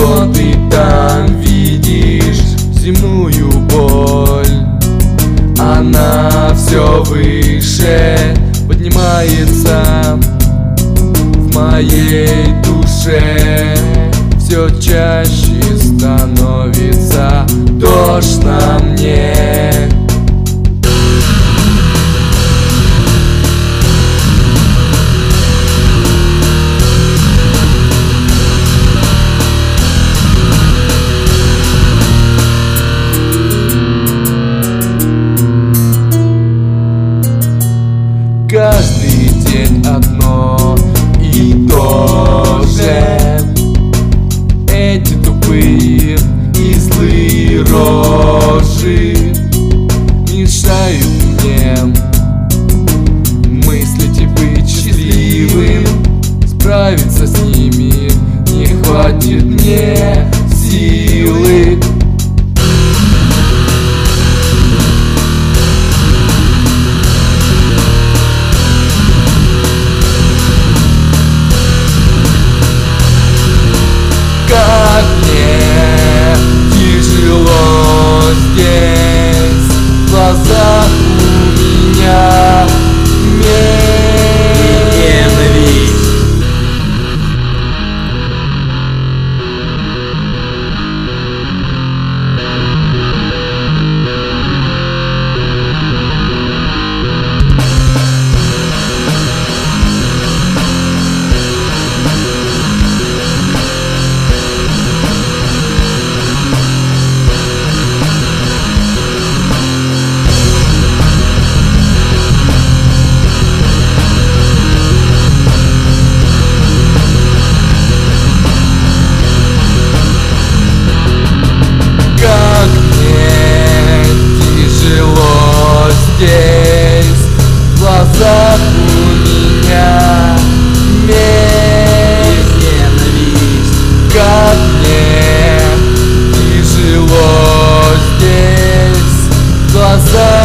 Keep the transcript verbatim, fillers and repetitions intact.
что ты там видишь? Земную боль. Она все выше поднимается в моей душе. Все чаще становится тошно мне. Каждый день одно и то же. Эти тупые и злые рожи мешают мне мыслить и быть счастливым. Справиться с ними не хватит мне силы. Как мне тяжело здесь, в глазах у меня ненависть. Здесь в глазах у меня ненависть. Как мне тяжело здесь в глазах.